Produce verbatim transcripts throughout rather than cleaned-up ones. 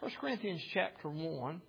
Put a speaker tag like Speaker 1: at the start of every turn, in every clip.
Speaker 1: First Corinthians chapter one.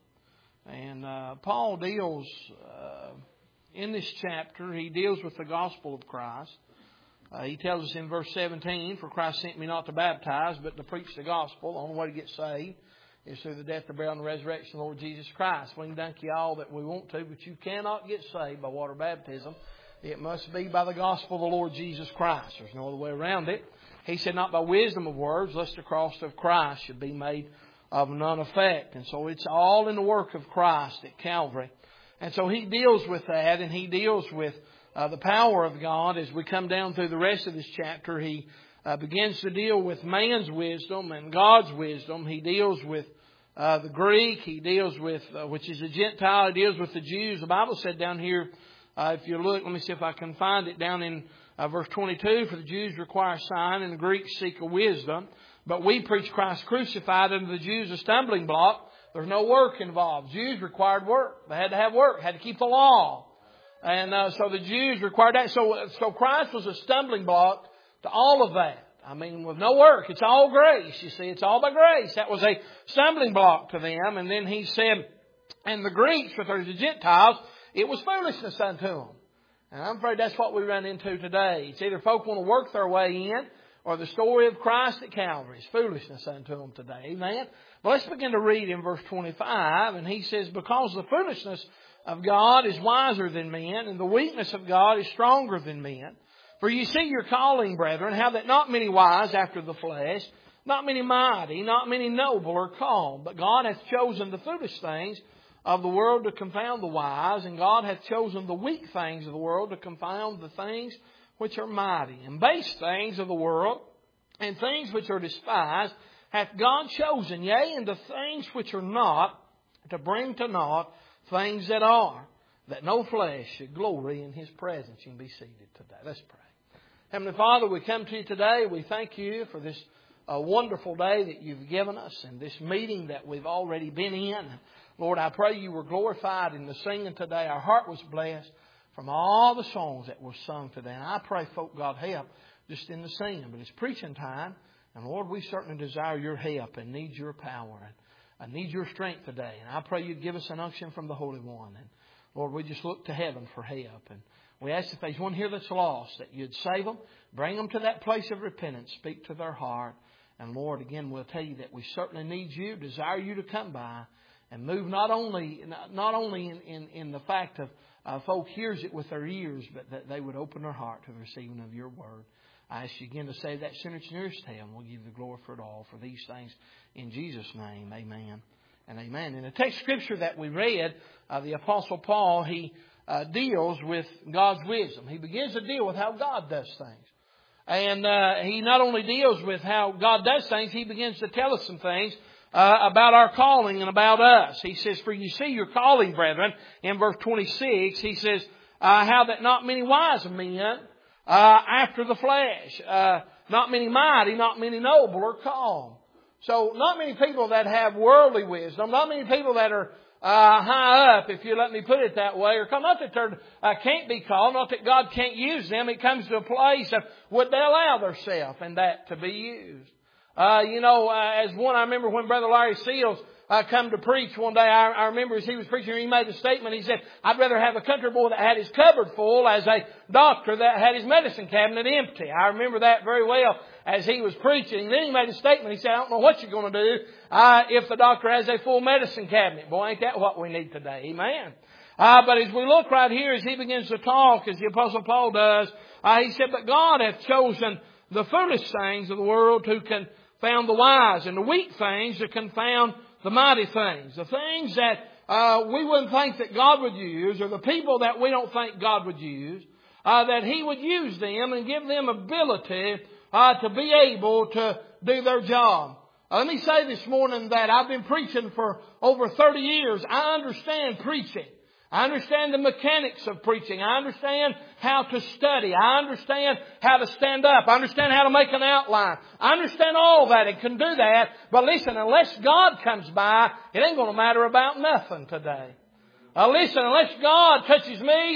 Speaker 1: And uh, Paul deals, uh, in this chapter, he deals with the gospel of Christ. Uh, he tells us in verse seventeen, "For Christ sent me not to baptize, but to preach the gospel." The only way to get saved is through the death, the burial, and the resurrection of the Lord Jesus Christ. We can thank you all that we want to, but you cannot get saved by water baptism. It must be by the gospel of the Lord Jesus Christ. There's no other way around it. He said, "Not by wisdom of words, lest the cross of Christ should be made of none effect." And so it's all in the work of Christ at Calvary. And so he deals with that, and he deals with uh, the power of God. As we come down through the rest of this chapter, he uh, begins to deal with man's wisdom and God's wisdom. He deals with uh, the Greek. He deals with, uh, which is a Gentile. He deals with the Jews. The Bible said down here, uh, if you look, let me see if I can find it down in uh, verse twenty-two, "For the Jews require a sign, and the Greeks seek a wisdom. But we preach Christ crucified, unto the Jews a stumbling block." There's no work involved. Jews required work. They had to have work. Had to keep the law. And uh, so the Jews required that. So, so Christ was a stumbling block to all of that. I mean, with no work. It's all grace. You see, it's all by grace. That was a stumbling block to them. And then he said, and the Greeks, with the Gentiles, it was foolishness unto them. And I'm afraid that's what we run into today. It's either folk want to work their way in, or the story of Christ at Calvary is foolishness unto them today. Amen? But let's begin to read in verse twenty-five. And he says, "Because the foolishness of God is wiser than men, and the weakness of God is stronger than men. For you see your calling, brethren, how that not many wise after the flesh, not many mighty, not many noble are called. But God hath chosen the foolish things of the world to confound the wise, and God hath chosen the weak things of the world to confound the things which are mighty. And base things of the world, and things which are despised, hath God chosen, yea, and the things which are not, to bring to naught things that are, that no flesh should glory in His presence." You can be seated today. Let's pray. Heavenly Father, we come to you today. We thank you for this uh, wonderful day that you've given us, and this meeting that we've already been in. Lord, I pray you were glorified in the singing today. Our heart was blessed from all the songs that were sung today. And I pray, folk, God, help just in the singing. But it's preaching time. And Lord, we certainly desire your help and need your power. And I need your strength today. And I pray you'd give us an unction from the Holy One. And Lord, we just look to heaven for help. And we ask if there's one here that's lost, that you'd save them, bring them to that place of repentance, speak to their heart. And Lord, again, we'll tell you that we certainly need you, desire you to come by and move not only not only in, in, in the fact of uh, folk hears it with their ears, but that they would open their heart to the receiving of your word. I ask you again to save that sinner to nearest hell, and we'll give you the glory for it all. For these things in Jesus' name, amen and amen. In the text scripture that we read, uh, the Apostle Paul, he uh, deals with God's wisdom. He begins to deal with how God does things. And uh, he not only deals with how God does things, he begins to tell us some things uh, about our calling and about us. He says, "For you see your calling, brethren," in verse twenty-six, he says, uh, "how that not many wise men Uh, after the flesh, uh, not many mighty, not many noble are called." So not many people that have worldly wisdom, not many people that are uh, high up, if you let me put it that way, or come, not that they uh, can't be called, not that God can't use them. It comes to a place of would they allow themselves in that to be used. Uh, you know, uh, as one, I remember when Brother Larry Seals I come to preach one day. I, I remember as he was preaching, he made a statement. He said, "I'd rather have a country boy that had his cupboard full as a doctor that had his medicine cabinet empty." I remember that very well as he was preaching. Then he made a statement. He said, "I don't know what you're going to do uh, if the doctor has a full medicine cabinet." Boy, ain't that what we need today. Amen. Uh, but as we look right here, as he begins to talk, as the Apostle Paul does, uh, he said, "But God hath chosen the foolish things of the world to confound the wise, and the weak things to confound the mighty things." The things that uh, we wouldn't think that God would use, or the people that we don't think God would use, uh, that He would use them and give them ability uh, to be able to do their job. Uh, let me say this morning that I've been preaching for over thirty years. I understand preaching. I understand the mechanics of preaching. I understand how to study. I understand how to stand up. I understand how to make an outline. I understand all that and can do that. But listen, unless God comes by, it ain't going to matter about nothing today. Uh, listen, unless God touches me and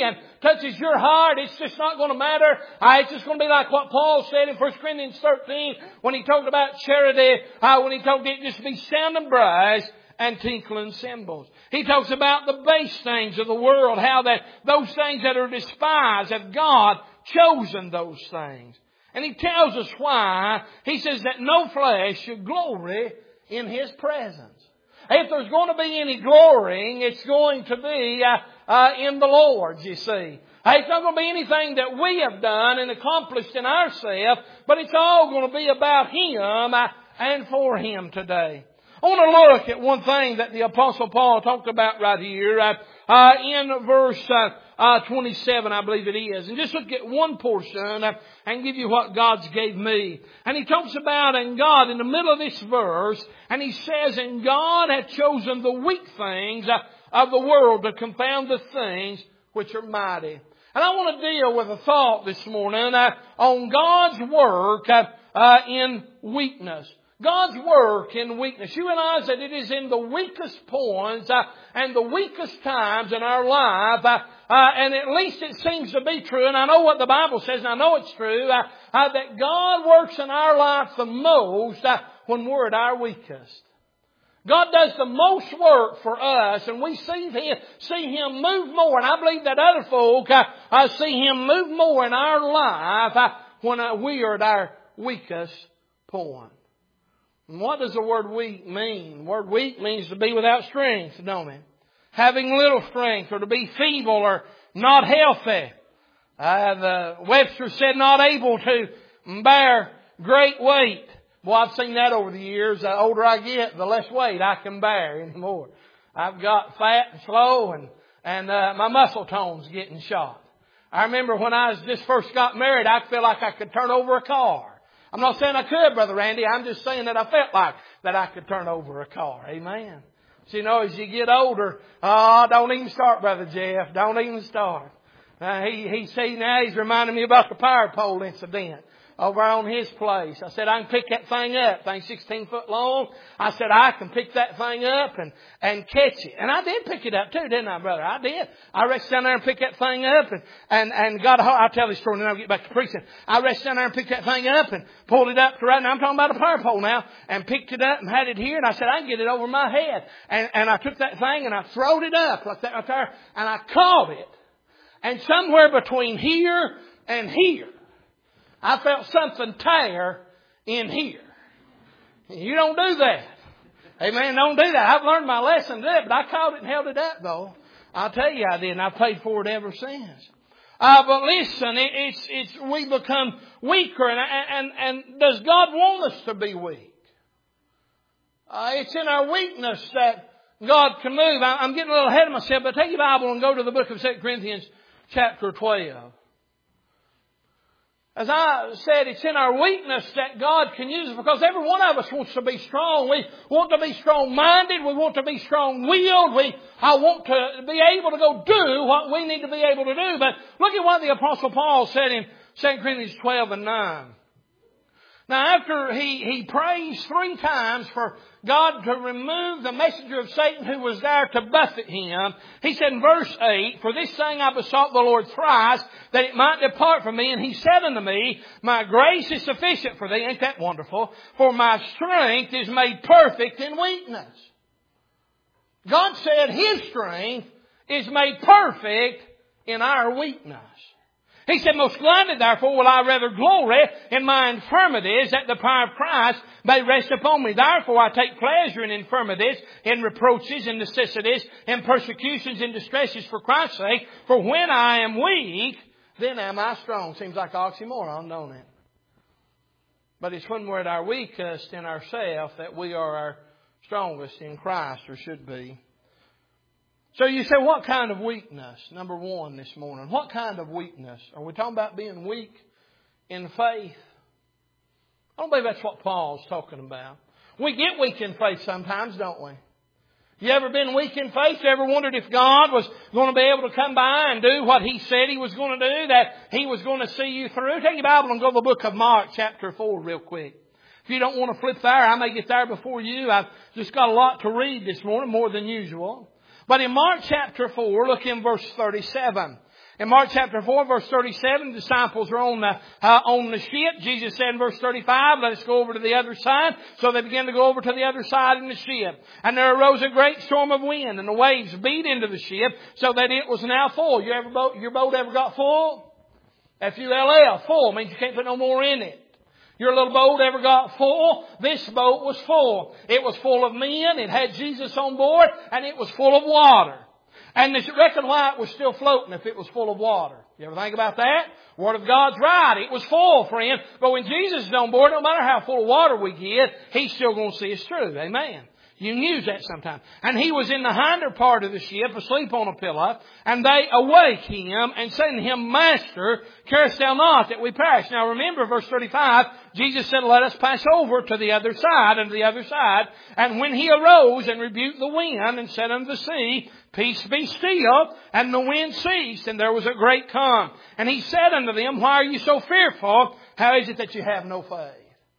Speaker 1: touches your heart, it's just not going to matter. Uh, it's just going to be like what Paul said in First Corinthians thirteen when he talked about charity, uh, when he talked it just be sounding brass and tinkling cymbals. He talks about the base things of the world, how that those things that are despised, have God chosen those things. And He tells us why. He says that no flesh should glory in His presence. If there's going to be any glorying, it's going to be uh, uh, in the Lord's, you see. It's not going to be anything that we have done and accomplished in ourselves, but it's all going to be about Him uh, and for Him today. I want to look at one thing that the Apostle Paul talked about right here uh, uh, in verse uh, uh, twenty-seven, I believe it is. And just look at one portion uh, and give you what God's gave me. And he talks about, and God, in the middle of this verse, and he says, and God hath chosen the weak things uh, of the world to confound the things which are mighty. And I want to deal with a thought this morning uh, on God's work uh, uh, in weakness. God's work in weakness. You realize that it is in the weakest points uh, and the weakest times in our life, uh, uh, and at least it seems to be true, and I know what the Bible says, and I know it's true, uh, uh, that God works in our life the most uh, when we're at our weakest. God does the most work for us, and we see Him, see Him move more, and I believe that other folk uh, uh, see Him move more in our life uh, when uh, we are at our weakest point. And what does the word weak mean? The word weak means to be without strength, don't it? Having little strength, or to be feeble, or not healthy. Uh, the Webster said not able to bear great weight. Well, I've seen that over the years. The older I get, the less weight I can bear anymore. I've got fat and slow, and, and uh, my muscle tone's getting shot. I remember when I was just first got married, I felt like I could turn over a car. I'm not saying I could, Brother Randy. I'm just saying that I felt like that I could turn over a car. Amen. So, you know, as you get older, oh, don't even start, Brother Jeff. Don't even start. Uh, he, he see now he's reminding me about the power pole incident over on his place. I said, I can pick that thing up. Thing's sixteen foot long. I said, I can pick that thing up and, and catch it. And I did pick it up too, didn't I, brother? I did. I reached down there and picked that thing up and, and, and got a hold. I'll tell this story and then I'll get back to preaching. I reached down there and picked that thing up and pulled it up to right now. I'm talking about a power pole now. And picked it up and had it here. And I said, I can get it over my head. And, and I took that thing and I throwed it up like that right there. And I caught it. And somewhere between here and here, I felt something tear in here. You don't do that. Amen. Don't do that. I've learned my lesson today, but I caught it and held it up, though. I'll tell you I did, and I've paid for it ever since. Uh, but listen, it, it's it's we become weaker, and and and does God want us to be weak? Uh, it's in our weakness that God can move. I, I'm getting a little ahead of myself, but take your Bible and go to the book of Second Corinthians, chapter twelve. As I said, it's in our weakness that God can use us, because every one of us wants to be strong. We want to be strong-minded. We want to be strong-willed. We I want to be able to go do what we need to be able to do. But look at what the Apostle Paul said in Second Corinthians twelve and nine. Now, after he, he prays three times for God to remove the messenger of Satan who was there to buffet him, he said in verse eight, for this thing I besought the Lord thrice, that it might depart from me. And he said unto me, my grace is sufficient for thee. Ain't that wonderful? For my strength is made perfect in weakness. God said His strength is made perfect in our weakness. He said, most gladly, therefore, will I rather glory in my infirmities, that the power of Christ may rest upon me. Therefore, I take pleasure in infirmities, in reproaches, in necessities, in persecutions, in distresses for Christ's sake. For when I am weak, then am I strong. Seems like oxymoron, don't it? But it's when we're at our weakest in ourselves that we are our strongest in Christ, or should be. So you say, what kind of weakness? Number one this morning. What kind of weakness? Are we talking about being weak in faith? I don't believe that's what Paul's talking about. We get weak in faith sometimes, don't we? You ever been weak in faith? You ever wondered if God was going to be able to come by and do what He said He was going to do? That He was going to see you through? Take your Bible and go to the book of Mark chapter four real quick. If you don't want to flip there, I may get there before you. I've just got a lot to read this morning, more than usual. But in Mark chapter four, look in verse thirty-seven. In Mark chapter four, verse thirty-seven, the disciples are on the, uh, on the ship. Jesus said in verse thirty-five, let us go over to the other side. So they began to go over to the other side in the ship. And there arose a great storm of wind, and the waves beat into the ship, so that it was now full. You ever boat, your boat ever got full? F U L L, full, means you can't put no more in it. Your little boat ever got full? This boat was full. It was full of men, it had Jesus on board, and it was full of water. And they reckon why it was still floating if it was full of water. You ever think about that? Word of God's right. It was full, friend. But when Jesus is on board, no matter how full of water we get, He's still going to see us through. Amen. You can use that sometime. And he was in the hinder part of the ship, asleep on a pillow, and they awake him and said to him, Master, carest thou not that we perish? Now remember, verse thirty-five, Jesus said, let us pass over to the other side, and to the other side. And when he arose and rebuked the wind and said unto the sea, Peace be still, and the wind ceased, and there was a great calm. And he said unto them, Why are you so fearful? How is it that you have no faith?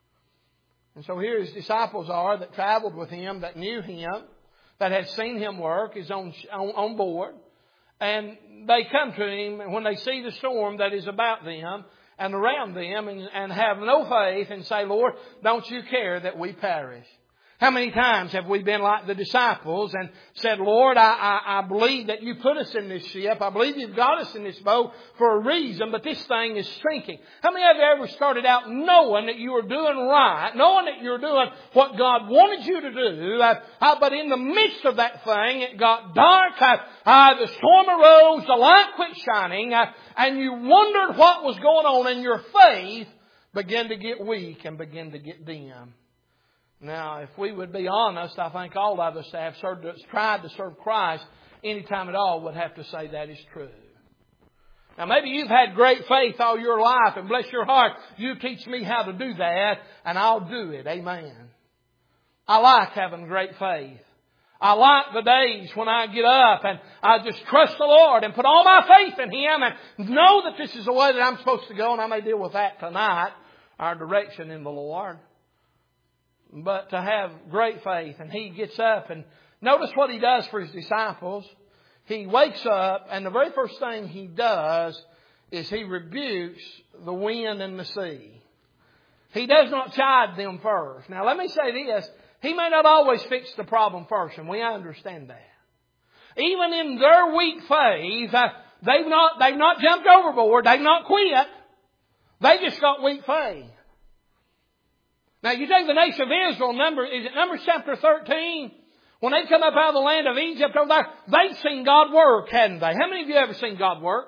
Speaker 1: And so here his disciples are that traveled with him, that knew him, that had seen him work, is on, on, on board. And they come to him, and when they see the storm that is about them and around them, and, and have no faith, and say, Lord, don't you care that we perish? How many times have we been like the disciples and said, Lord, I, I, I believe that you put us in this ship. I believe you've got us in this boat for a reason, but this thing is sinking. How many of you ever started out knowing that you were doing right, knowing that you were doing what God wanted you to do, uh, uh, but in the midst of that thing, it got dark, uh, uh, the storm arose, the light quit shining, uh, and you wondered what was going on, and your faith began to get weak and began to get dim. Now, if we would be honest, I think all of us that have served, tried to serve Christ any time at all would have to say that is true. Now, maybe you've had great faith all your life, and bless your heart, you teach me how to do that, and I'll do it. Amen. I like having great faith. I like the days when I get up and I just trust the Lord and put all my faith in Him and know that this is the way that I'm supposed to go, and I may deal with that tonight, our direction in the Lord. But to have great faith, and he gets up, and notice what he does for his disciples. He wakes up, and the very first thing he does is he rebukes the wind and the sea. He does not chide them first. Now let me say this, he may not always fix the problem first, and we understand that. Even in their weak faith, they've not, they've not jumped overboard, they've not quit. They just got weak faith. Now you take the nation of Israel, number, is it Numbers chapter thirteen? When they come up out of the land of Egypt over there, they'd seen God work, hadn't they? How many of you ever seen God work?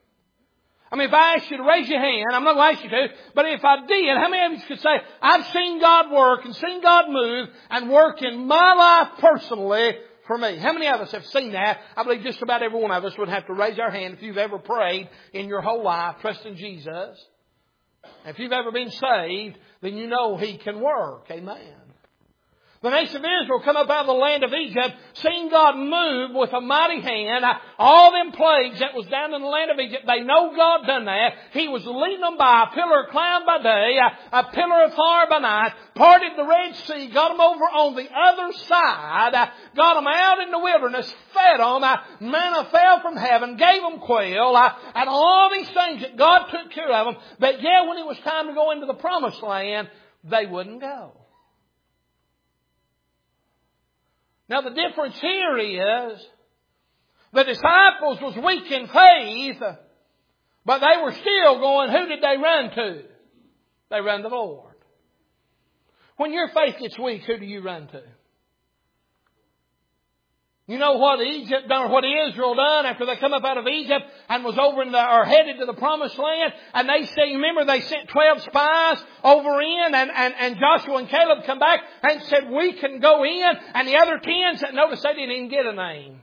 Speaker 1: I mean, if I asked you to raise your hand, I'm not going to ask you to, but if I did, how many of you could say, I've seen God work and seen God move and work in my life personally for me? How many of us have seen that? I believe just about every one of us would have to raise our hand if you've ever prayed in your whole life, trusting Jesus. If you've ever been saved, then you know He can work. Amen. The nation of Israel come up out of the land of Egypt, seen God move with a mighty hand. All them plagues that was down in the land of Egypt, they know God done that. He was leading them by a pillar of cloud by day, a, a pillar of fire by night, parted the Red Sea, got them over on the other side, got them out in the wilderness, fed them, manna fell from heaven, gave them quail, and all these things that God took care of them. But yeah, when it was time to go into the promised land, they wouldn't go. Now the difference here is the disciples was weak in faith, but they were still going, who did they run to? They run to the Lord. When your faith gets weak, who do you run to? You know what Egypt done, or what Israel done after they come up out of Egypt and was over in the, or headed to the promised land, and they say, remember they sent twelve spies over in, and, and, and Joshua and Caleb come back and said, we can go in, and the other ten said, notice they didn't even get a name.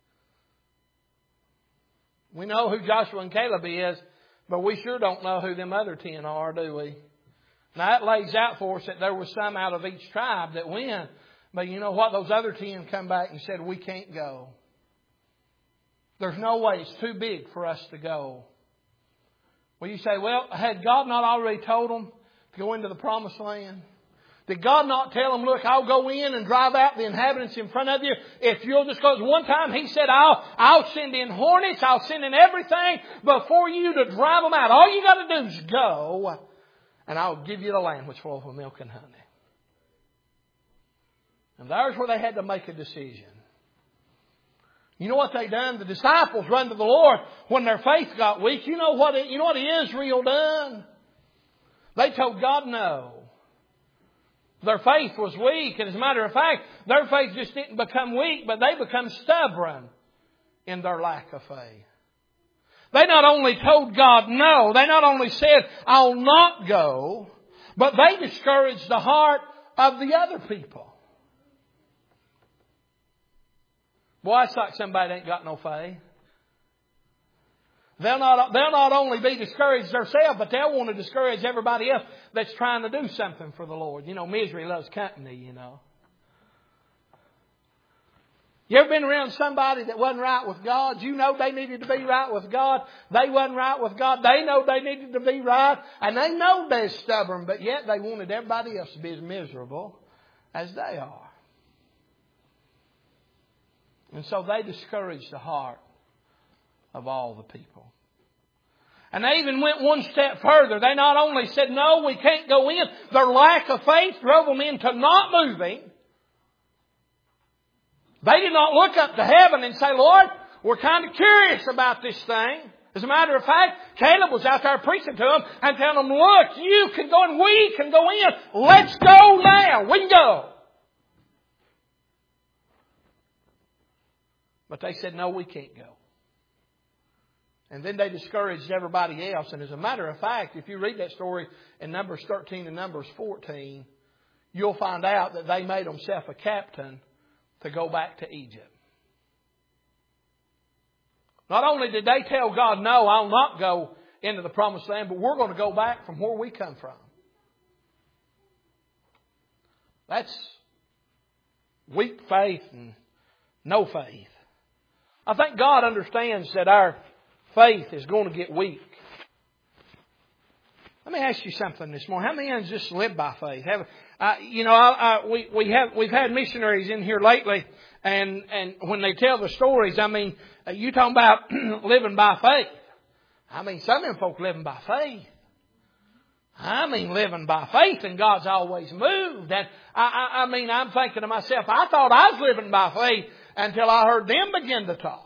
Speaker 1: We know who Joshua and Caleb is, but we sure don't know who them other ten are, do we? Now that lays out for us that there was some out of each tribe that went. But you know what? Those other ten come back and said, we can't go. There's no way. It's too big for us to go. Well, you say, well, had God not already told them to go into the promised land? Did God not tell them, look, I'll go in and drive out the inhabitants in front of you if you'll just go? One time He said, I'll, I'll send in hornets, I'll send in everything before you to drive them out. All you got to do is go, and I'll give you the land which flows with milk and honey. And there's where they had to make a decision. You know what they done? The disciples run to the Lord when their faith got weak. You know what, you know what Israel done? They told God no. Their faith was weak. And as a matter of fact, their faith just didn't become weak, but they become stubborn in their lack of faith. They not only told God no, they not only said, I'll not go, but they discouraged the heart of the other people. Boy, it's like somebody ain't got no faith. They'll not, they'll not only be discouraged themselves, but they'll want to discourage everybody else that's trying to do something for the Lord. You know, misery loves company, you know. You ever been around somebody that wasn't right with God? You know they needed to be right with God. They wasn't right with God. They know they needed to be right. And they know they're stubborn, but yet they wanted everybody else to be as miserable as they are. And so they discouraged the heart of all the people. And they even went one step further. They not only said, no, we can't go in. Their lack of faith drove them into not moving. They did not look up to heaven and say, Lord, we're kind of curious about this thing. As a matter of fact, Caleb was out there preaching to them and telling them, look, you can go and we can go in. Let's go now. We can go. But they said, no, we can't go. And then they discouraged everybody else. And as a matter of fact, if you read that story in Numbers thirteen and Numbers fourteen, you'll find out that they made themselves a captain to go back to Egypt. Not only did they tell God, no, I'll not go into the promised land, but we're going to go back from where we come from. That's weak faith and no faith. I think God understands that our faith is going to get weak. Let me ask you something this morning. How many of us just live by faith? Have, uh, you know, I, I, we we have we've had missionaries in here lately, and and when they tell the stories, I mean, uh, you talking about living by faith. I mean, some of them folk living by faith. I mean, living by faith, and God's always moved. And I, I, I mean, I'm thinking to myself, I thought I was living by faith until I heard them begin to talk.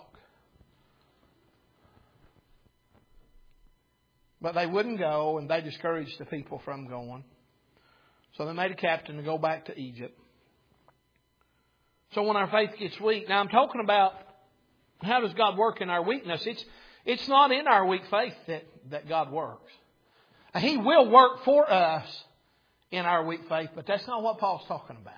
Speaker 1: But they wouldn't go, and they discouraged the people from going. So they made a captain to go back to Egypt. So when our faith gets weak, now I'm talking about how does God work in our weakness? It's it's not in our weak faith that, that God works. He will work for us in our weak faith, but that's not what Paul's talking about.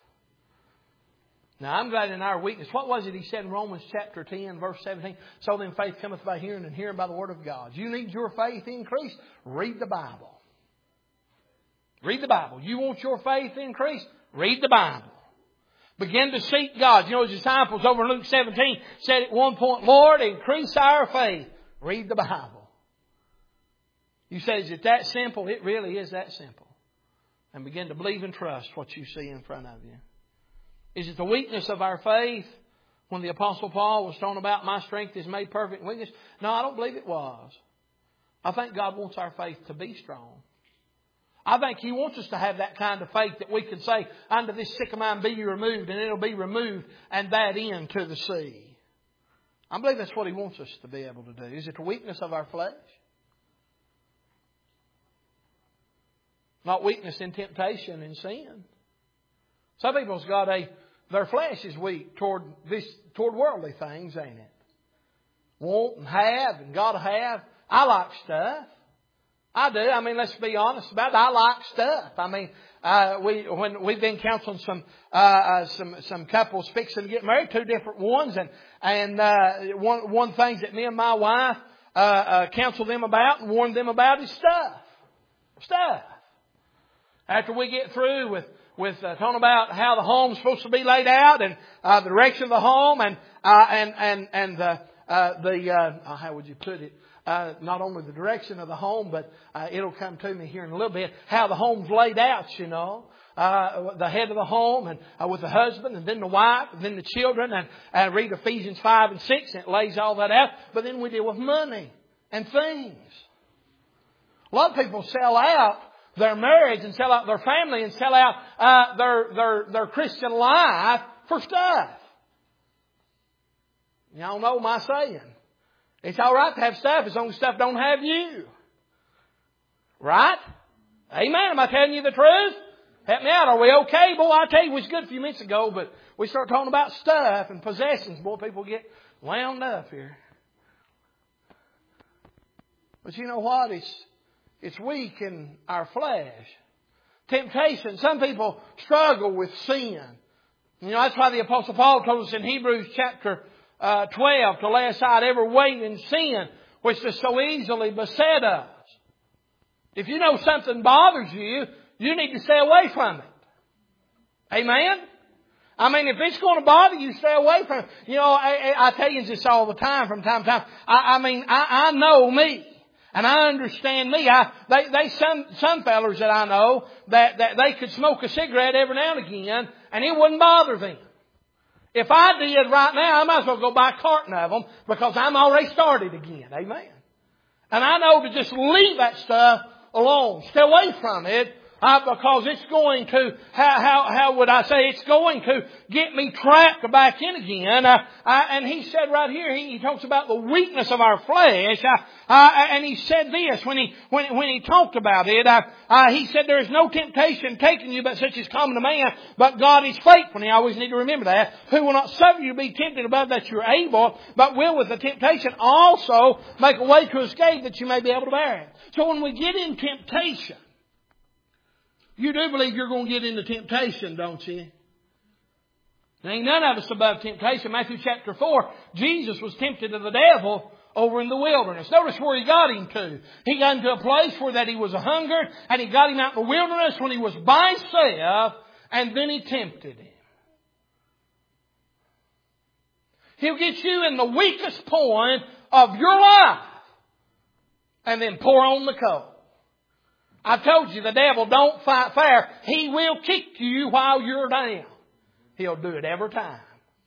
Speaker 1: Now, I'm glad in our weakness. What was it he said in Romans chapter ten, verse seventeen? So then faith cometh by hearing, and hearing by the word of God. You need your faith increased? Read the Bible. Read the Bible. You want your faith increased? Read the Bible. Begin to seek God. You know, his disciples over in Luke seventeen said at one point, Lord, increase our faith. Read the Bible. You say, is it that simple? It really is that simple. And begin to believe and trust what you see in front of you. Is it the weakness of our faith when the Apostle Paul was talking about my strength is made perfect in weakness? No, I don't believe it was. I think God wants our faith to be strong. I think He wants us to have that kind of faith that we can say, unto this sick of mine be you removed, and it'll be removed, and that into the sea. I believe that's what He wants us to be able to do. Is it the weakness of our flesh? Not weakness in temptation and sin. Some people's got a, their flesh is weak toward this, toward worldly things, ain't it? Want and have and gotta have. I like stuff. I do. I mean, let's be honest about it. I like stuff. I mean, uh, we when we've been counseling some uh, uh, some some couples fixing to get married, two different ones, and and uh, one one thing that me and my wife uh, uh, counseled them about and warned them about is stuff, stuff. After we get through with with uh, talking about how the home's supposed to be laid out and uh, the direction of the home and uh, and and and the uh, the uh, how would you put it? Uh, not only the direction of the home, but uh, it'll come to me here in a little bit, how the home's laid out, you know. uh, the head of the home, and uh, with the husband, and then the wife, and then the children, and uh, read Ephesians five and six, and it lays all that out. But then we deal with money and things. A lot of people sell out their marriage and sell out their family and sell out uh, their, their, their Christian life for stuff. Y'all know my saying. It's all right to have stuff as long as stuff don't have you. Right? Amen. Am I telling you the truth? Help me out. Are we okay? Boy, I tell you, it was good a few minutes ago, but we start talking about stuff and possessions. Boy, people get wound up here. But you know what? It's, it's weak in our flesh. Temptation. Some people struggle with sin. You know, that's why the Apostle Paul told us in Hebrews chapter uh, twelve to lay aside every weight and sin which does so easily beset us. If you know something bothers you, you need to stay away from it. Amen? I mean, if it's going to bother you, stay away from it. You know, I, I tell you this all the time, from time to time. I, I mean, I, I know me. And I understand me. I, they, they, some, some fellers that I know, that, that they could smoke a cigarette every now and again, and it wouldn't bother them. If I did right now, I might as well go buy a carton of them, because I'm already started again. Amen. And I know to just leave that stuff alone. Stay away from it. Uh, because it's going to, how, how, how would I say, it's going to get me trapped back in again. Uh, uh, and he said right here, he, he talks about the weakness of our flesh. Uh, uh, and he said this when he, when, when he talked about it. Uh, uh, he said, there is no temptation taken you but such as common to man, but God is faithful. And you always need to remember that. Who will not suffer you to be tempted above that you're able, but will with the temptation also make a way to escape that you may be able to bear it. So when we get in temptation, you do believe you're going to get into temptation, don't you? There ain't none of us above temptation. Matthew chapter four, Jesus was tempted of the devil over in the wilderness. Notice where he got him to. He got into a place where that he was a hunger, and he got him out in the wilderness when he was by himself, and then he tempted him. He'll get you in the weakest point of your life, and then pour on the coal. I told you the devil don't fight fair. He will kick you while you're down. He'll do it every time.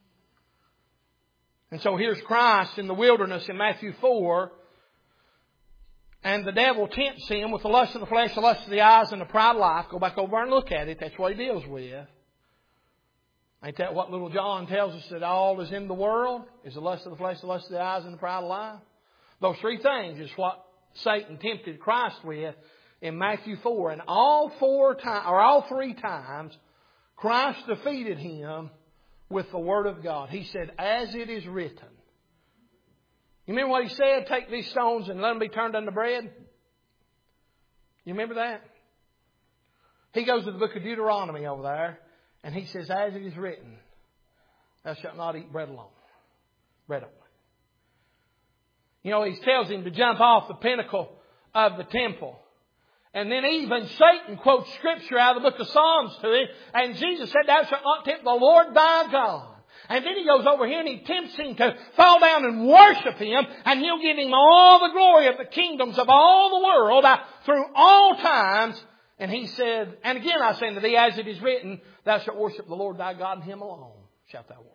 Speaker 1: And so here's Christ in the wilderness in Matthew four. And the devil tempts him with the lust of the flesh, the lust of the eyes, and the pride of life. Go back over and look at it. That's what he deals with. Ain't that what little John tells us, that all is in the world? Is the lust of the flesh, the lust of the eyes, and the pride of life? Those three things is what Satan tempted Christ with in Matthew four. And all four times, or all three times, Christ defeated him with the Word of God. He said, as it is written. You remember what he said? Take these stones and let them be turned into bread. You remember that? He goes to the book of Deuteronomy over there, and he says, as it is written, thou shalt not eat bread alone. Bread only. You know, he tells him to jump off the pinnacle of the temple. And then even Satan quotes Scripture out of the book of Psalms to him. And Jesus said, thou shalt not tempt the Lord thy God. And then he goes over here and he tempts him to fall down and worship him. And he'll give him all the glory of the kingdoms of all the world uh, through all times. And he said, and again I say unto thee, as it is written, thou shalt worship the Lord thy God, and him alone shalt thou worship.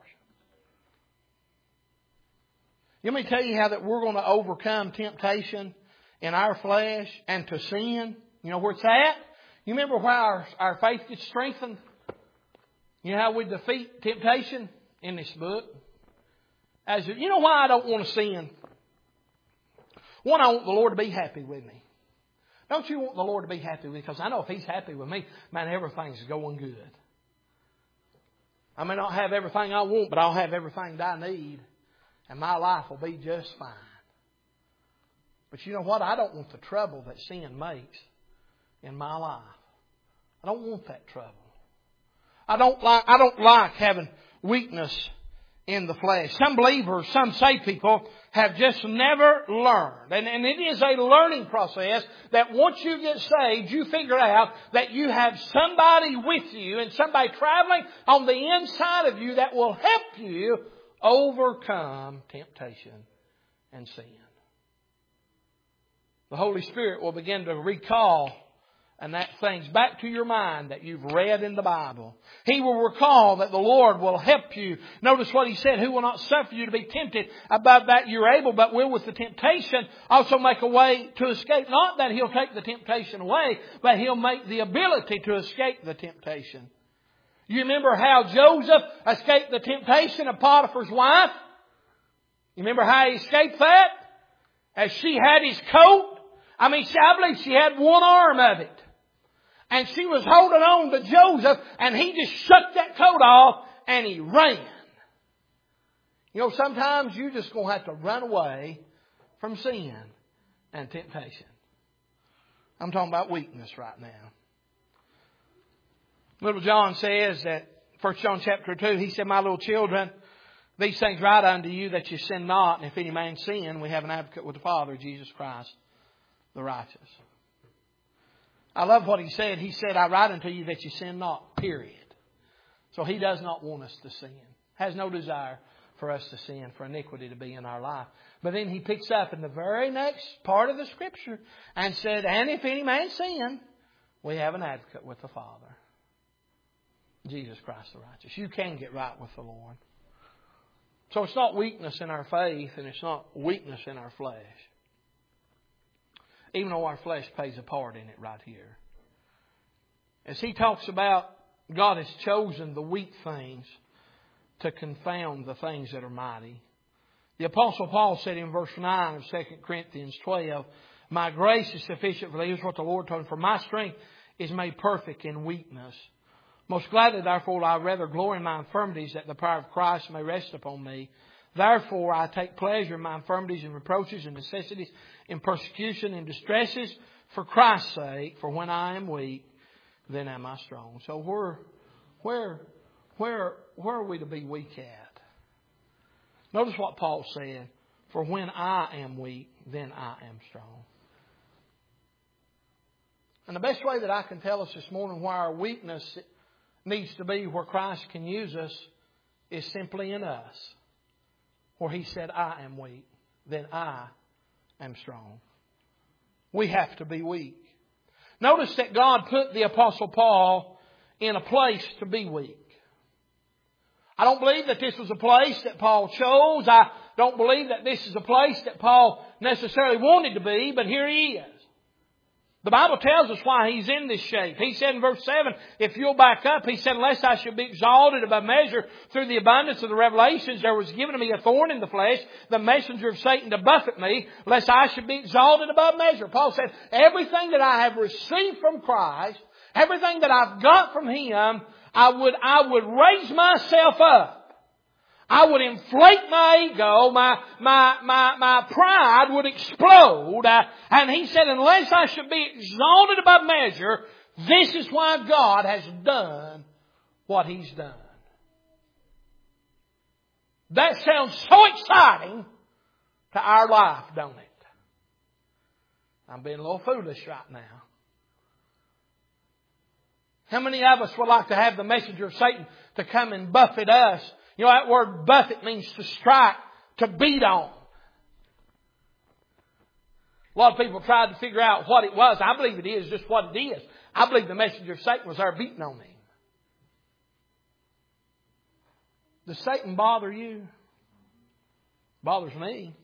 Speaker 1: Let me tell you how that we're going to overcome temptation in our flesh and to sin. You know where it's at? You remember where our, our faith gets strengthened? You know how we defeat temptation? In this book. As you know why I don't want to sin? One, I want the Lord to be happy with me. Don't you want the Lord to be happy with me? Because I know if He's happy with me, man, everything's going good. I may not have everything I want, but I'll have everything that I need. And my life will be just fine. But you know what? I don't want the trouble that sin makes in my life. I don't want that trouble. I don't like, I don't like having weakness in the flesh. Some believers, some saved people have just never learned. And, and it is a learning process that once you get saved, you figure out that you have somebody with you and somebody traveling on the inside of you that will help you overcome temptation and sin. The Holy Spirit will begin to recall and that things back to your mind that you've read in the Bible. He will recall that the Lord will help you. Notice what He said, who will not suffer you to be tempted above that you're able, but will with the temptation also make a way to escape. Not that He'll take the temptation away, but He'll make the ability to escape the temptation. You remember how Joseph escaped the temptation of Potiphar's wife? You remember how he escaped that? As she had his coat. I mean, I believe she had one arm of it. And she was holding on to Joseph, and he just shook that coat off and he ran. You know, sometimes you're just going to have to run away from sin and temptation. I'm talking about weakness right now. Little John says that, First John chapter two, he said, my little children, these things write unto you that you sin not, and if any man sin, we have an advocate with the Father, Jesus Christ, the righteous. I love what he said. He said, I write unto you that you sin not, period. So He does not want us to sin. Has no desire for us to sin, for iniquity to be in our life. But then he picks up in the very next part of the Scripture and said, and if any man sin, we have an advocate with the Father, Jesus Christ the righteous. You can get right with the Lord. So it's not weakness in our faith, and it's not weakness in our flesh. Even though our flesh plays a part in it right here. As he talks about God has chosen the weak things to confound the things that are mighty. The Apostle Paul said in verse nine of Second Corinthians twelve, my grace is sufficient for thee. Here's what the Lord told him. For my strength is made perfect in weakness. Most gladly, therefore, will I rather glory in my infirmities, that the power of Christ may rest upon me. Therefore, I take pleasure in my infirmities and reproaches and necessities, in persecution and distresses, for Christ's sake. For when I am weak, then am I strong. So where, where, where, where are we to be weak at? Notice what Paul said. For when I am weak, then I am strong. And the best way that I can tell us this morning where our weakness needs to be, where Christ can use us, is simply in us. Where He said, I am weak, then I am strong. We have to be weak. Notice that God put the Apostle Paul in a place to be weak. I don't believe that this was a place that Paul chose. I don't believe that this is a place that Paul necessarily wanted to be, but here he is. The Bible tells us why he's in this shape. He said in verse seven, if you'll back up, he said, lest I should be exalted above measure through the abundance of the revelations, there was given to me a thorn in the flesh, the messenger of Satan to buffet me, lest I should be exalted above measure. Paul said, everything that I have received from Christ, everything that I've got from Him, I would, I would raise myself up. I would inflate my ego, my, my, my, my pride would explode. Uh, and he said, unless I should be exalted above measure, this is why God has done what He's done. That sounds so exciting to our life, don't it? I'm being a little foolish right now. How many of us would like to have the messenger of Satan to come and buffet us? You know, that word buffet means to strike, to beat on. A lot of people tried to figure out what it was. I believe it is just what it is. I believe the messenger of Satan was there beating on him. Does Satan bother you? Bothers me.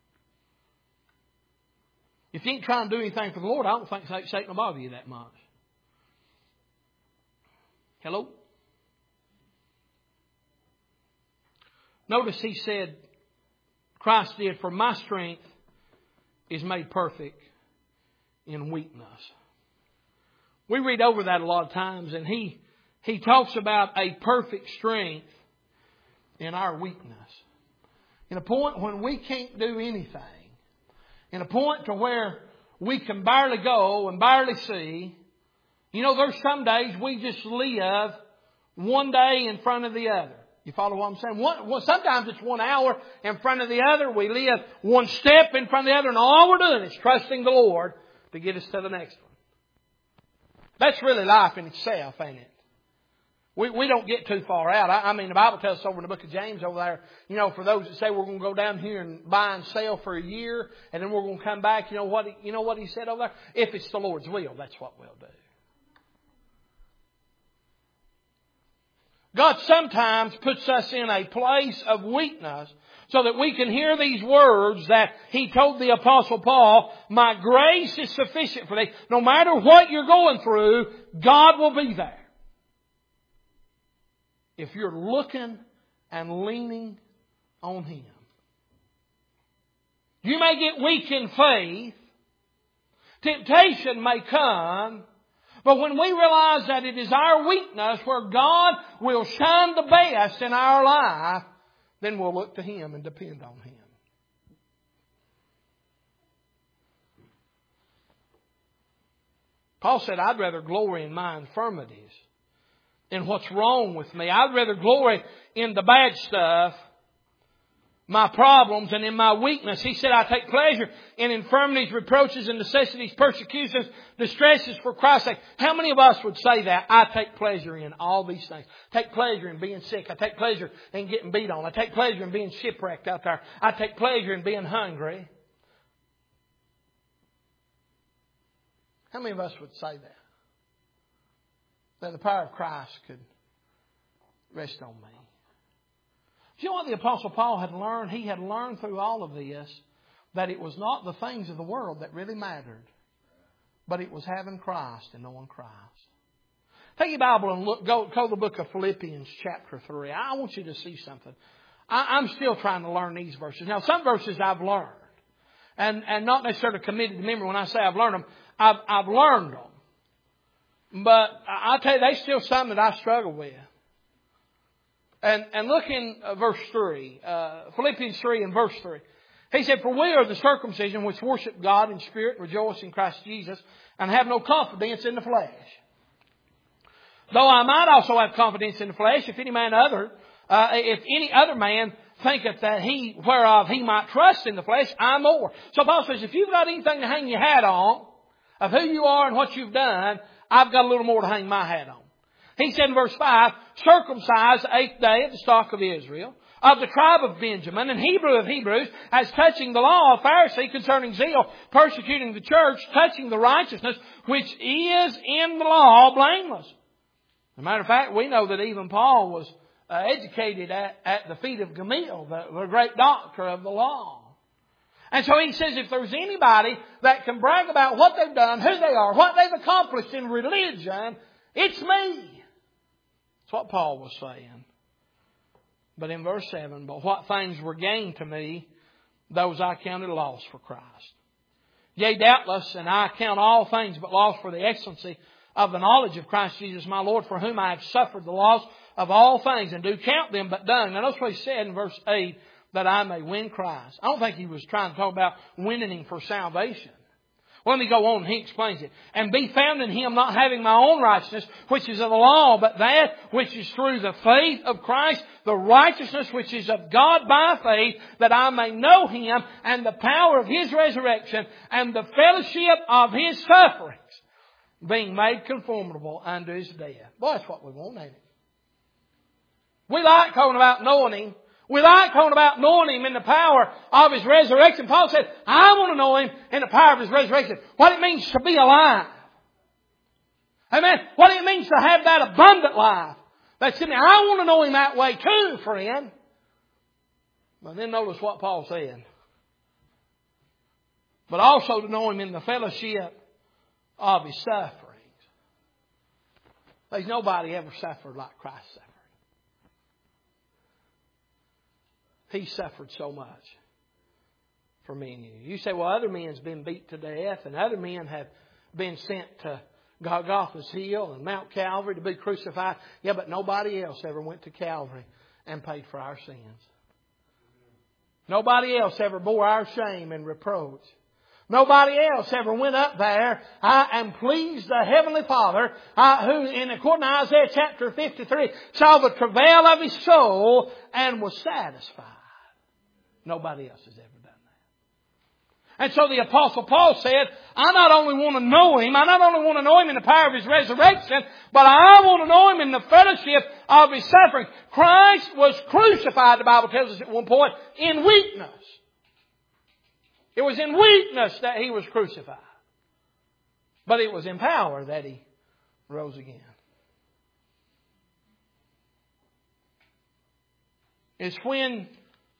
Speaker 1: If you ain't trying to do anything for the Lord, I don't think Satan will bother you that much. Hello? Notice he said, Christ did, for my strength is made perfect in weakness. We read over that a lot of times, and he, he talks about a perfect strength in our weakness. In a point when we can't do anything. In a point to where we can barely go and barely see. You know, there's some days we just live one day in front of the other. You follow what I'm saying? One, well, sometimes it's one hour in front of the other. We live one step in front of the other, and all we're doing is trusting the Lord to get us to the next one. That's really life in itself, ain't it? We we don't get too far out. I, I mean, the Bible tells us over in the book of James over there, you know, for those that say we're going to go down here and buy and sell for a year, and then we're going to come back, you know what, you know what he said over there? If it's the Lord's will, that's what we'll do. God sometimes puts us in a place of weakness so that we can hear these words that He told the Apostle Paul, my grace is sufficient for thee. No matter what you're going through, God will be there. If you're looking and leaning on Him. You may get weak in faith. Temptation may come. But when we realize that it is our weakness where God will shine the best in our life, then we'll look to Him and depend on Him. Paul said, I'd rather glory in my infirmities, in what's wrong with me. I'd rather glory in the bad stuff, my problems, and in my weakness. He said, I take pleasure in infirmities, reproaches, and necessities, persecutions, distresses for Christ's sake. How many of us would say that? I take pleasure in all these things. I take pleasure in being sick. I take pleasure in getting beat on. I take pleasure in being shipwrecked out there. I take pleasure in being hungry. How many of us would say that? That the power of Christ could rest on me. You know what the Apostle Paul had learned? He had learned through all of this that it was not the things of the world that really mattered, but it was having Christ and knowing Christ. Take your Bible and look, go, go to the book of Philippians chapter three. I want you to see something. I, I'm still trying to learn these verses. Now, some verses I've learned, and, and not necessarily committed to memory. When I say I've learned them, I've, I've learned them. But I'll tell you, there's still some that I struggle with. And, and look in uh, verse three, uh, Philippians three and verse three. He said, for we are the circumcision which worship God in spirit, rejoice in Christ Jesus, and have no confidence in the flesh. Though I might also have confidence in the flesh, if any man other, uh, if any other man thinketh that he, whereof he might trust in the flesh, I more. So Paul says, if you've got anything to hang your hat on, of who you are and what you've done, I've got a little more to hang my hat on. He said in verse five, circumcised the eighth day of the stock of Israel, of the tribe of Benjamin, and Hebrew of Hebrews, as touching the law, of Pharisee, concerning zeal, persecuting the church, touching the righteousness, which is in the law, blameless. As a matter of fact, we know that even Paul was uh, educated at, at the feet of Gamaliel, the, the great doctor of the law. And so he says if there's anybody that can brag about what they've done, who they are, what they've accomplished in religion, it's me. That's what Paul was saying. But in verse seven, but what things were gained to me, those I counted loss for Christ. Yea, doubtless, and I count all things but loss for the excellency of the knowledge of Christ Jesus my Lord, for whom I have suffered the loss of all things, and do count them but dung. Now notice what he said in verse eight, that I may win Christ. I don't think he was trying to talk about winning Him for salvation. Well, let me go on. He explains it. And be found in Him, not having my own righteousness, which is of the law, but that which is through the faith of Christ, the righteousness which is of God by faith, that I may know Him and the power of His resurrection and the fellowship of His sufferings, being made conformable unto His death. Boy, that's what we want, ain't it? We like talking about knowing Him. We like talking about knowing Him in the power of His resurrection. Paul said, I want to know Him in the power of His resurrection. What it means to be alive. Amen. What it means to have that abundant life. That's in me. I want to know Him that way too, friend. But then notice what Paul said. But also to know Him in the fellowship of His sufferings. There's nobody ever suffered like Christ suffered. He suffered so much for me and you. You say, well, other men's been beat to death and other men have been sent to Golgotha's Hill and Mount Calvary to be crucified. Yeah, but nobody else ever went to Calvary and paid for our sins. Nobody else ever bore our shame and reproach. Nobody else ever went up there uh, and pleased the Heavenly Father uh, who, in according to Isaiah chapter fifty-three, saw the travail of His soul and was satisfied. Nobody else has ever done that. And so the Apostle Paul said, I not only want to know Him, I not only want to know Him in the power of His resurrection, but I want to know Him in the fellowship of His suffering. Christ was crucified, the Bible tells us at one point, in weakness. It was in weakness that He was crucified. But it was in power that He rose again. is when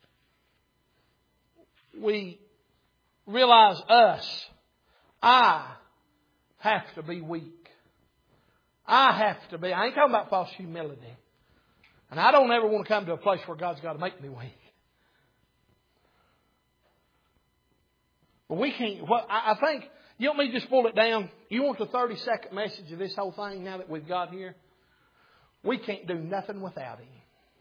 Speaker 1: we realize us, I have to be weak. I have to be. I ain't talking about false humility. And I don't ever want to come to a place where God's got to make me weak. But we can't. Well, I think, you want me to just pull it down? You want the thirty second message of this whole thing now that we've got here? We can't do nothing without Him.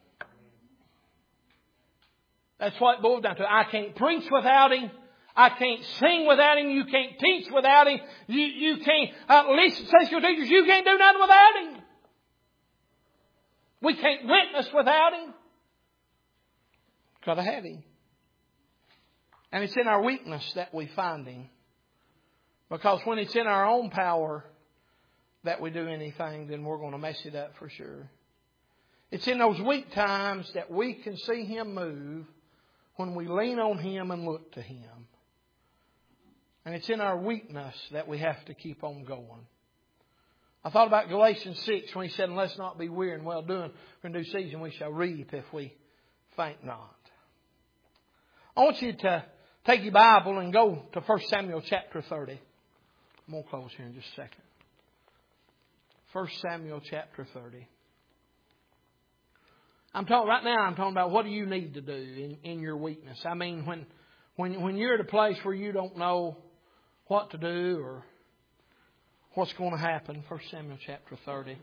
Speaker 1: That's what it boils down to. I can't preach without Him. I can't sing without Him. You can't teach without Him. You, you can't uh, listen to your teachers. You can't do nothing without Him. We can't witness without Him. Got to have Him. And it's in our weakness that we find Him. Because when it's in our own power that we do anything, then we're going to mess it up for sure. It's in those weak times that we can see Him move when we lean on Him and look to Him. And it's in our weakness that we have to keep on going. I thought about Galatians six when he said, "Let's not be weary in well doing, for in due season we shall reap if we faint not." I want you to take your Bible and go to First Samuel chapter thirty. I'm going to close here in just a second. First Samuel chapter thirty. I'm talking right now. I'm talking about what do you need to do in, in your weakness. I mean, when when when you're at a place where you don't know what to do or what's going to happen. First Samuel chapter thirty.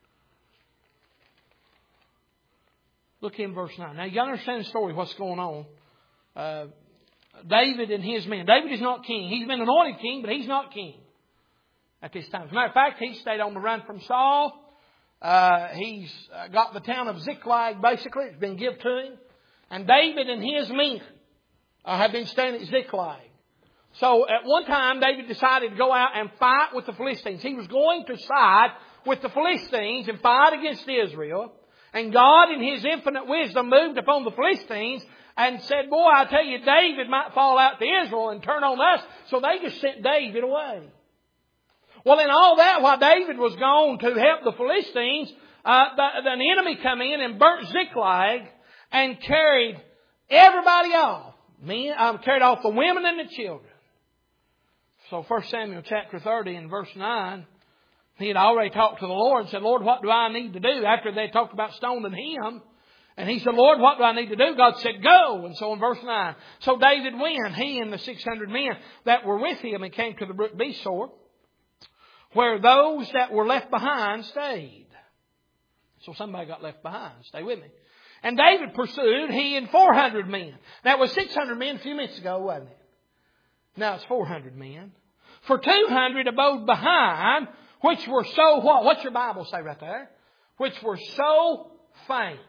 Speaker 1: Look in verse nine. Now you got to understand the story. What's going on? Uh, David and his men. David is not king. He's been anointed king, but he's not king at this time. As a matter of fact, he stayed on the run from Saul. Uh, he's got the town of Ziklag, basically. It's been given to him. And David and his men uh, have been staying at Ziklag. So at one time, David decided to go out and fight with the Philistines. He was going to side with the Philistines and fight against Israel. And God, in His infinite wisdom, moved upon the Philistines and said, "Boy, I tell you, David might fall out to Israel and turn on us." So they just sent David away. Well, in all that, while David was gone to help the Philistines, uh, the, the enemy come in and burnt Ziklag and carried everybody off. Men, um, carried off the women and the children. So First Samuel chapter thirty and verse nine, he had already talked to the Lord and said, "Lord, what do I need to do?" After they talked about stoning him. And he said, "Lord, what do I need to do?" God said, "Go." And so in verse nine, so David went, he and the six hundred men that were with him, and came to the brook Besor, where those that were left behind stayed. So somebody got left behind. Stay with me. And David pursued, he and four hundred men. That was six hundred men a few minutes ago, wasn't it? Now it's four hundred men. For two hundred abode behind, which were so what? What's your Bible say right there? Which were so faint.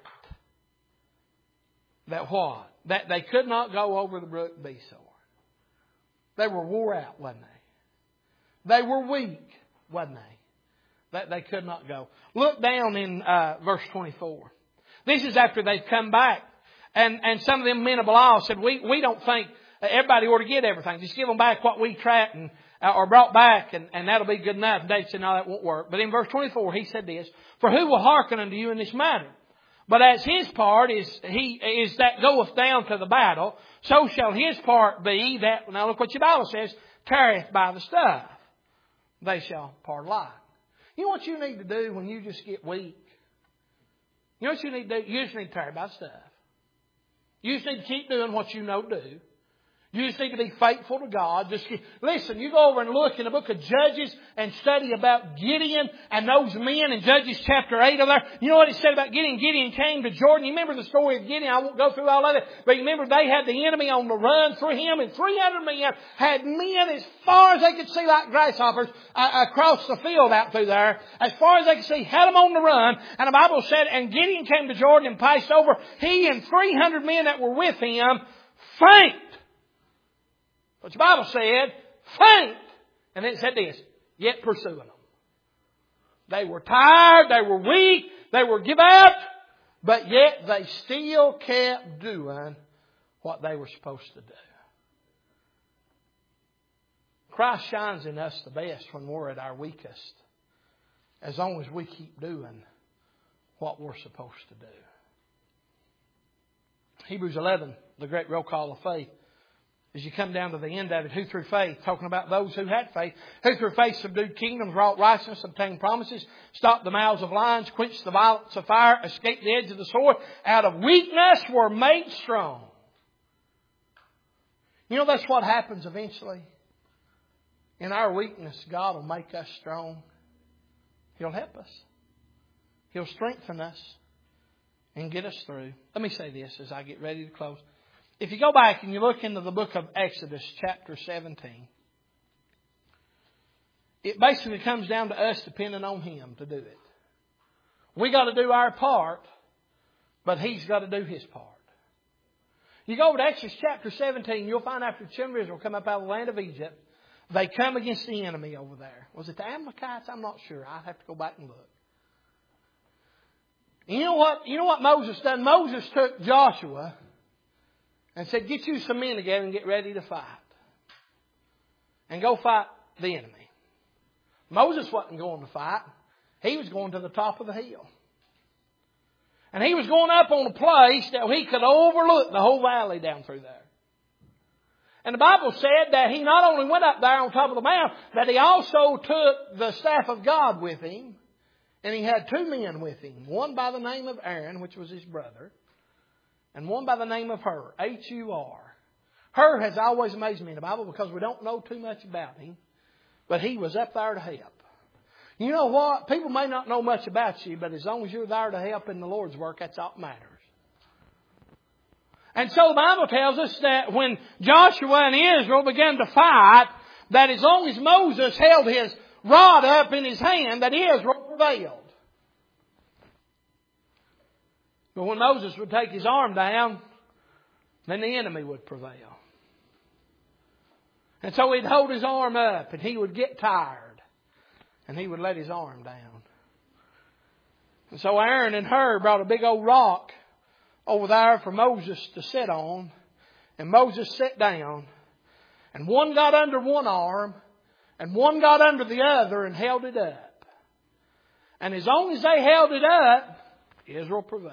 Speaker 1: That what? That they could not go over the brook Besor. They were wore out, wasn't they? They were weak, wasn't they? That they could not go. Look down in uh, verse twenty-four. This is after they've come back. And, and some of them men of Belial said, we, we don't think everybody ought to get everything. Just give them back what we trapped and, uh, or brought back, and, and that'll be good enough. And David said, "No, that won't work." But in verse twenty-four, he said this, "For who will hearken unto you in this matter? But as his part is he is that goeth down to the battle, so shall his part be that," now look what your Bible says, "tarrieth by the stuff. They shall part alike." You know what you need to do when you just get weak? You know what you need to do? You just need to tarry by the stuff. You just need to keep doing what you know to do. You just need to be faithful to God. Just keep, listen, you go over and look in the book of Judges and study about Gideon and those men in Judges chapter eight over there. You know what it said about Gideon? Gideon came to Jordan. You remember the story of Gideon? I won't go through all of it. But you remember they had the enemy on the run through him, and three hundred men had men as far as they could see like grasshoppers uh, across the field out through there. As far as they could see, had them on the run. And the Bible said, and Gideon came to Jordan and passed over. He and three hundred men that were with him faint. But the Bible said, faint. And then it said this, yet pursuing them. They were tired, they were weak, they were give out, but yet they still kept doing what they were supposed to do. Christ shines in us the best when we're at our weakest, as long as we keep doing what we're supposed to do. Hebrews eleven, the great roll call of faith. As you come down to the end of it, who through faith, talking about those who had faith, who through faith subdued kingdoms, wrought righteousness, obtained promises, stopped the mouths of lions, quenched the violence of fire, escaped the edge of the sword, out of weakness were made strong. You know, that's what happens eventually. In our weakness, God will make us strong. He'll help us. He'll strengthen us and get us through. Let me say this as I get ready to close. If you go back and you look into the book of Exodus, chapter seventeen, it basically comes down to us depending on Him to do it. We got to do our part, but He's got to do His part. You go over to Exodus chapter seventeen, you'll find after the children of Israel come up out of the land of Egypt, they come against the enemy over there. Was it the Amalekites? I'm not sure. I'd have to go back and look. And you know what? You know what Moses done? Moses took Joshua and said, get you some men together and get ready to fight. And go fight the enemy. Moses wasn't going to fight. He was going to the top of the hill. And he was going up on a place that he could overlook the whole valley down through there. And the Bible said that he not only went up there on top of the mountain, that he also took the staff of God with him. And he had two men with him. One by the name of Aaron, which was his brother. And one by the name of Hur, H U R. Hur has always amazed me in the Bible because we don't know too much about him. But he was up there to help. You know what? People may not know much about you, but as long as you're there to help in the Lord's work, that's all that matters. And so the Bible tells us that when Joshua and Israel began to fight, that as long as Moses held his rod up in his hand, that Israel prevailed. But when Moses would take his arm down, then the enemy would prevail. And so he'd hold his arm up and he would get tired. And he would let his arm down. And so Aaron and Hur brought a big old rock over there for Moses to sit on. And Moses sat down. And one got under one arm. And one got under the other and held it up. And as long as they held it up, Israel prevailed.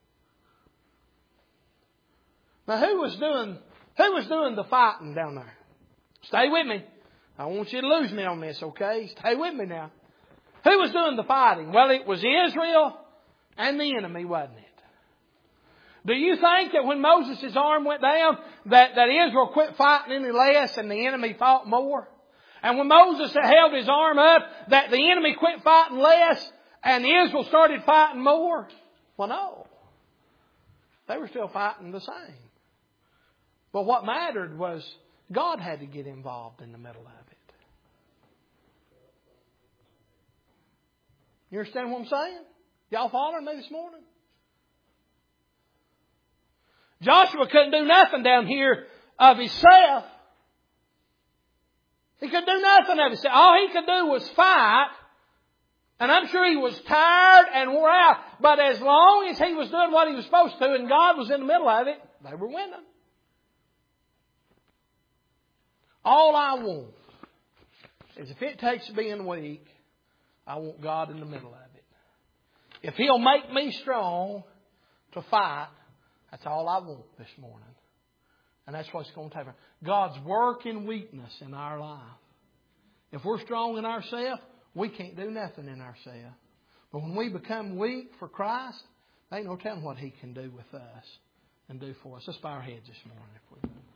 Speaker 1: Now who was doing, who was doing the fighting down there? Stay with me. I don't want you to lose me on this, okay? Stay with me now. Who was doing the fighting? Well, it was Israel and the enemy, wasn't it? Do you think that when Moses' arm went down, that, that Israel quit fighting any less and the enemy fought more? And when Moses held his arm up, that the enemy quit fighting less and Israel started fighting more? Well, no. They were still fighting the same. But what mattered was God had to get involved in the middle of it. You understand what I'm saying? Y'all following me this morning? Joshua couldn't do nothing down here of himself. He couldn't do nothing of himself. All he could do was fight. And I'm sure he was tired and wore out. But as long as he was doing what he was supposed to and God was in the middle of it, they were winning. All I want is if it takes being weak, I want God in the middle of it. If He'll make me strong to fight, that's all I want this morning. And that's what it's going to take. God's work in weakness in our life. If we're strong in ourselves, we can't do nothing in ourselves. But when we become weak for Christ, there ain't no telling what He can do with us and do for us. Let's bow our heads this morning if we will.